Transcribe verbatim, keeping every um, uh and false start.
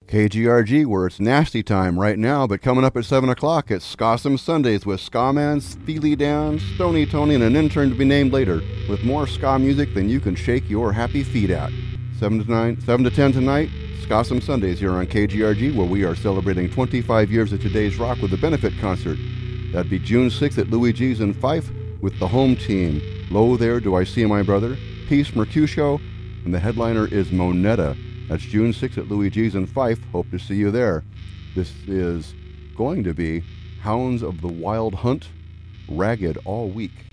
K G R G, where it's nasty time right now, but coming up at seven o'clock, it's Skawsome Sundays with Ska Man, Steely Dan, Stony Tony, and an intern to be named later, with more ska music than you can shake your happy feet at. seven to nine, seven to ten tonight, Skawsome Sundays here on K G R G, where we are celebrating twenty-five years of today's rock with a benefit concert. That'd be June sixth at Louis G's in Fife with the home team. Lo There Do I See My Brother, Peace Mercutio, and the headliner is Moneta. That's June sixth at Louis G's in Fife. Hope to see you there. This is going to be Hounds of the Wild Hunt, Ragged All Week.